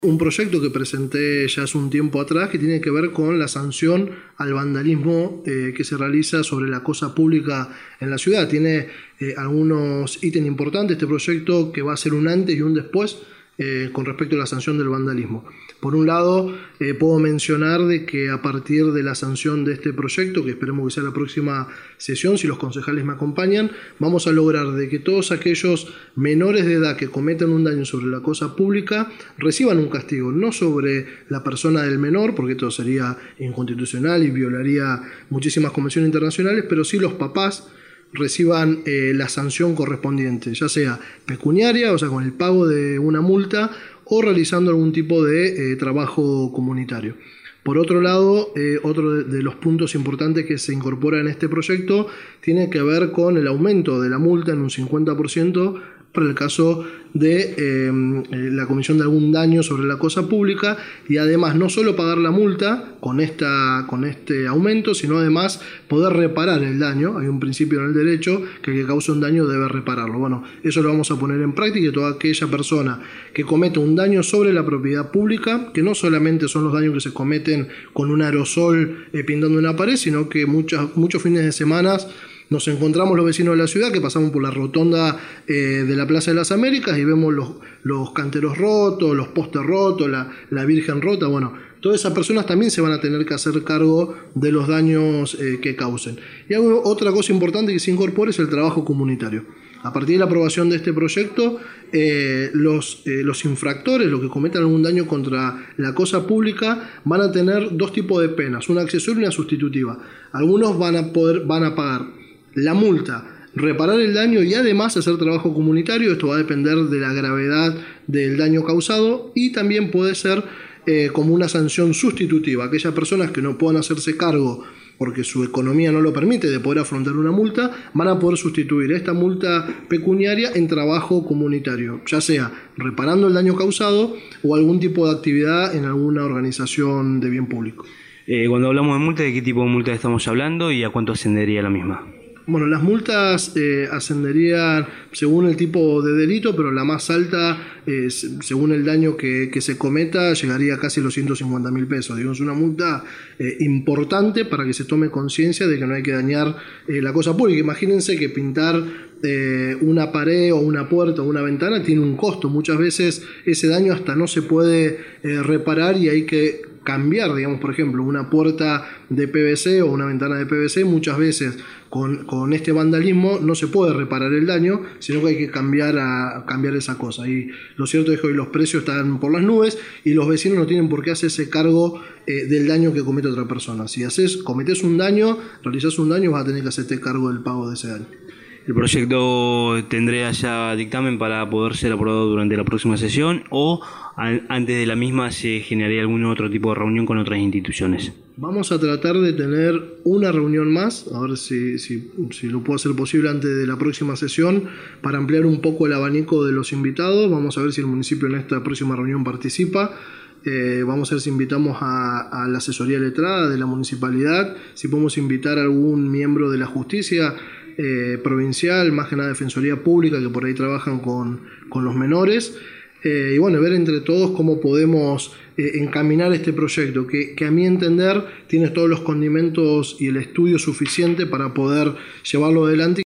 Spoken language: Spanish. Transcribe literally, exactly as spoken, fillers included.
Un proyecto que presenté ya hace un tiempo atrás que tiene que ver con la sanción al vandalismo eh, que se realiza sobre la cosa pública en la ciudad. Tiene eh, algunos ítems importantes este proyecto que va a ser un antes y un después eh, con respecto a la sanción del vandalismo. Por un lado, eh, puedo mencionar de que a partir de la sanción de este proyecto, que esperemos que sea la próxima sesión, si los concejales me acompañan, vamos a lograr de que todos aquellos menores de edad que cometan un daño sobre la cosa pública reciban un castigo, no sobre la persona del menor, porque esto sería inconstitucional y violaría muchísimas convenciones internacionales, pero sí los papás reciban eh, la sanción correspondiente, ya sea pecuniaria, o sea, con el pago de una multa, o realizando algún tipo de eh, trabajo comunitario. Por otro lado, eh, otro de, de los puntos importantes que se incorpora en este proyecto tiene que ver con el aumento de la multa en un cincuenta por ciento para el caso de eh, la comisión de algún daño sobre la cosa pública, y además no solo pagar la multa con, esta, con este aumento, sino además poder reparar el daño. Hay un principio en el derecho que el que causa un daño debe repararlo. Bueno, eso lo vamos a poner en práctica, y toda aquella persona que cometa un daño sobre la propiedad pública, que no solamente son los daños que se cometen con un aerosol eh, pintando una pared, sino que muchas, muchos fines de semana nos encontramos los vecinos de la ciudad que pasamos por la rotonda eh, de la Plaza de las Américas y vemos los, los canteros rotos, los postes rotos, la, la Virgen rota. Bueno, todas esas personas también se van a tener que hacer cargo de los daños eh, que causen. Y algo, otra cosa importante que se incorpora es el trabajo comunitario. A partir de la aprobación de este proyecto, eh, los, eh, los infractores, los que cometan algún daño contra la cosa pública, van a tener dos tipos de penas, una accesoria y una sustitutiva. Algunos van a poder, van a pagar la multa, reparar el daño y además hacer trabajo comunitario. Esto va a depender de la gravedad del daño causado, y también puede ser eh, como una sanción sustitutiva. Aquellas personas que no puedan hacerse cargo porque su economía no lo permite de poder afrontar una multa, van a poder sustituir esta multa pecuniaria en trabajo comunitario, ya sea reparando el daño causado o algún tipo de actividad en alguna organización de bien público. Eh, cuando hablamos de multa, ¿de qué tipo de multa estamos hablando y a cuánto ascendería la misma? Bueno, las multas eh, ascenderían según el tipo de delito, pero la más alta, eh, según el daño que, que se cometa, llegaría a casi los ciento cincuenta mil pesos. Digamos, una multa eh, importante para que se tome conciencia de que no hay que dañar eh, la cosa pública. Imagínense que pintar eh, una pared o una puerta o una ventana tiene un costo. Muchas veces ese daño hasta no se puede eh, reparar y hay que cambiar, digamos, por ejemplo, una puerta de P V C o una ventana de P V C. Muchas veces con, con este vandalismo no se puede reparar el daño, sino que hay que cambiar, a, cambiar esa cosa. Y lo cierto es que hoy los precios están por las nubes y los vecinos no tienen por qué hacerse cargo eh, del daño que comete otra persona. Si haces, cometés un daño, realizás un daño, vas a tener que hacerte cargo del pago de ese daño. ¿El proyecto tendría ya dictamen para poder ser aprobado durante la próxima sesión, o antes de la misma se generaría algún otro tipo de reunión con otras instituciones? Vamos a tratar de tener una reunión más, a ver si, si, si lo puedo hacer posible antes de la próxima sesión, para ampliar un poco el abanico de los invitados. Vamos a ver si el municipio en esta próxima reunión participa. Eh, vamos a ver si invitamos a, a la asesoría letrada de la municipalidad, si podemos invitar a algún miembro de la justicia eh, provincial, más que nada Defensoría Pública, que por ahí trabajan con, con los menores. Eh, y bueno, ver entre todos cómo podemos eh, encaminar este proyecto, que, que a mi entender tiene todos los condimentos y el estudio suficiente para poder llevarlo adelante.